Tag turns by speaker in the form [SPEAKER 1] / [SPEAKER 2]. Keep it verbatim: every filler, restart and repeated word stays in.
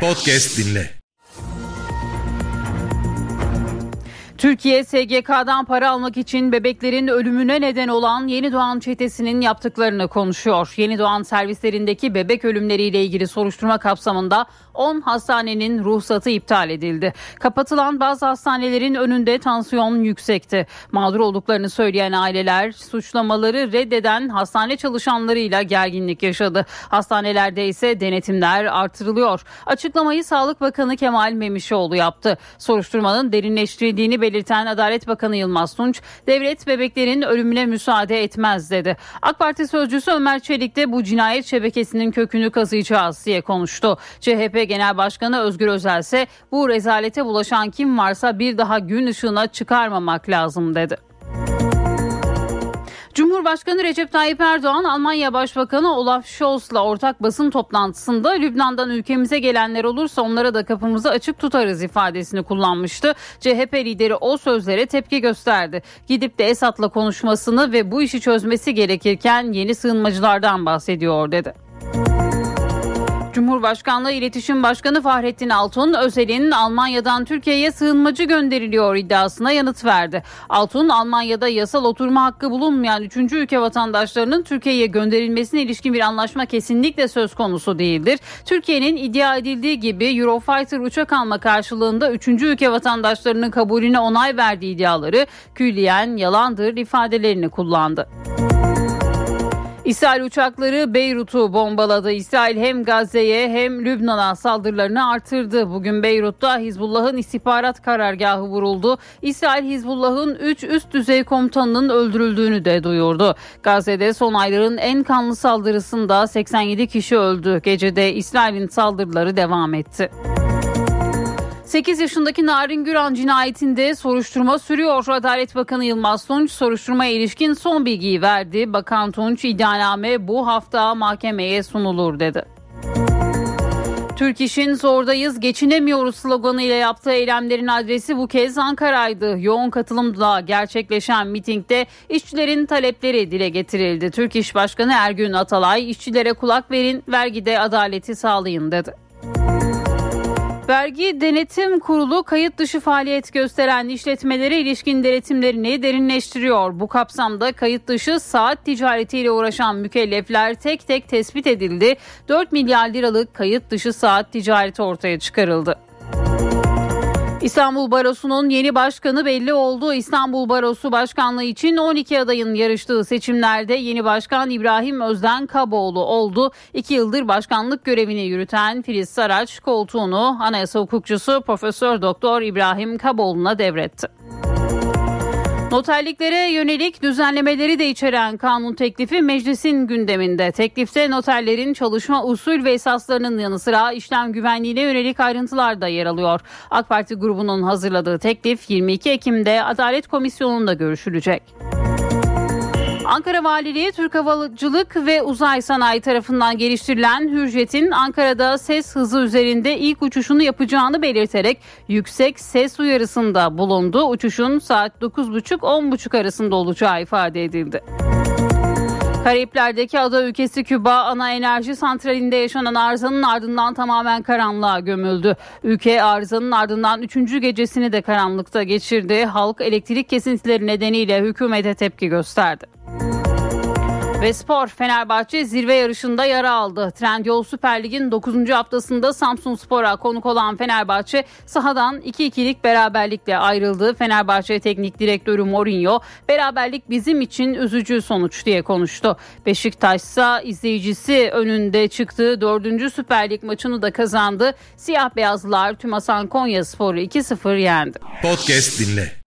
[SPEAKER 1] Podcast dinle.
[SPEAKER 2] Türkiye, S G K'dan para almak için bebeklerin ölümüne neden olan Yeni Doğan çetesinin yaptıklarını konuşuyor. Yeni Doğan servislerindeki bebek ölümleriyle ilgili soruşturma kapsamında on hastanenin ruhsatı iptal edildi. Kapatılan bazı hastanelerin önünde tansiyon yüksekti. Mağdur olduklarını söyleyen aileler suçlamaları reddeden hastane çalışanlarıyla gerginlik yaşadı. Hastanelerde ise denetimler artırılıyor. Açıklamayı Sağlık Bakanı Kemal Memişoğlu yaptı. Soruşturmanın derinleştirildiğini belirten Adalet Bakanı Yılmaz Tunç, devlet bebeklerin ölümüne müsaade etmez dedi. AK Parti sözcüsü Ömer Çelik de bu cinayet şebekesinin kökünü kazıyacağız diye konuştu. C H P Genel Başkanı Özgür Özel ise bu rezalete bulaşan kim varsa bir daha gün ışığına çıkarmamak lazım dedi. Cumhurbaşkanı Recep Tayyip Erdoğan, Almanya Başbakanı Olaf Scholz'la ortak basın toplantısında Lübnan'dan ülkemize gelenler olursa onlara da kapımızı açık tutarız ifadesini kullanmıştı. C H P lideri o sözlere tepki gösterdi. Gidip de Esad'la konuşmasını ve bu işi çözmesi gerekirken yeni sığınmacılardan bahsediyor dedi. Cumhurbaşkanlığı İletişim Başkanı Fahrettin Altun, Özel'in Almanya'dan Türkiye'ye sığınmacı gönderiliyor iddiasına yanıt verdi. Altun, Almanya'da yasal oturma hakkı bulunmayan üçüncü ülke vatandaşlarının Türkiye'ye gönderilmesine ilişkin bir anlaşma kesinlikle söz konusu değildir. Türkiye'nin iddia edildiği gibi Eurofighter uçak alma karşılığında üçüncü ülke vatandaşlarının kabulüne onay verdiği iddiaları külliyen yalandır ifadelerini kullandı. İsrail uçakları Beyrut'u bombaladı. İsrail hem Gazze'ye hem Lübnan'a saldırılarını artırdı. Bugün Beyrut'ta Hizbullah'ın istihbarat karargahı vuruldu. İsrail Hizbullah'ın üç üst düzey komutanının öldürüldüğünü de duyurdu. Gazze'de son ayların en kanlı saldırısında seksen yedi kişi öldü. Gecede İsrail'in saldırıları devam etti. sekiz yaşındaki Narin Güran cinayetinde soruşturma sürüyor. Adalet Bakanı Yılmaz Tunç soruşturmaya ilişkin son bilgiyi verdi. Bakan Tunç, iddianame bu hafta mahkemeye sunulur dedi. Türk İş'in "Zordayız, geçinemiyoruz" sloganıyla yaptığı eylemlerin adresi bu kez Ankara'ydı. Yoğun katılımla gerçekleşen mitingde işçilerin talepleri dile getirildi. Türk İş Başkanı Ergün Atalay, işçilere kulak verin, vergide adaleti sağlayın dedi. Vergi Denetim Kurulu kayıt dışı faaliyet gösteren işletmelere ilişkin denetimlerini derinleştiriyor. Bu kapsamda kayıt dışı saat ticaretiyle uğraşan mükellefler tek tek tespit edildi. dört milyar liralık kayıt dışı saat ticareti ortaya çıkarıldı. İstanbul Barosu'nun yeni başkanı belli oldu. İstanbul Barosu başkanlığı için on iki adayın yarıştığı seçimlerde yeni başkan İbrahim Özden Kaboğlu oldu. İki yıldır başkanlık görevini yürüten Filiz Saraç koltuğunu anayasa hukukçusu Profesör Doktor İbrahim Kaboğlu'na devretti. Noterliklere yönelik düzenlemeleri de içeren kanun teklifi meclisin gündeminde. Teklifte noterlerin çalışma usul ve esaslarının yanı sıra işlem güvenliğine yönelik ayrıntılar da yer alıyor. AK Parti grubunun hazırladığı teklif yirmi iki Ekim'de Adalet Komisyonu'nda görüşülecek. Ankara Valiliği, Türk Havacılık ve Uzay Sanayi tarafından geliştirilen Hürjet'in Ankara'da ses hızı üzerinde ilk uçuşunu yapacağını belirterek yüksek ses uyarısında bulundu. Uçuşun saat dokuz buçuk on buçuk arasında olacağı ifade edildi. Karayipler'deki ada ülkesi Küba, ana enerji santralinde yaşanan arızanın ardından tamamen karanlığa gömüldü. Ülke arızanın ardından üçüncü gecesini de karanlıkta geçirdi. Halk elektrik kesintileri nedeniyle hükümete tepki gösterdi. Ve spor, Fenerbahçe zirve yarışında yara aldı. Trendyol Süper Lig'in dokuzuncu haftasında Samsunspor'a konuk olan Fenerbahçe sahadan iki ikilik beraberlikle ayrıldı. Fenerbahçe Teknik Direktörü Mourinho, "Beraberlik bizim için üzücü sonuç" diye konuştu. Beşiktaş ise izleyicisi önünde çıktığı dördüncü Süper Lig maçını da kazandı. Siyah beyazlılar Tümasan Konyaspor'u iki sıfır yendi.
[SPEAKER 1] Podcast dinle.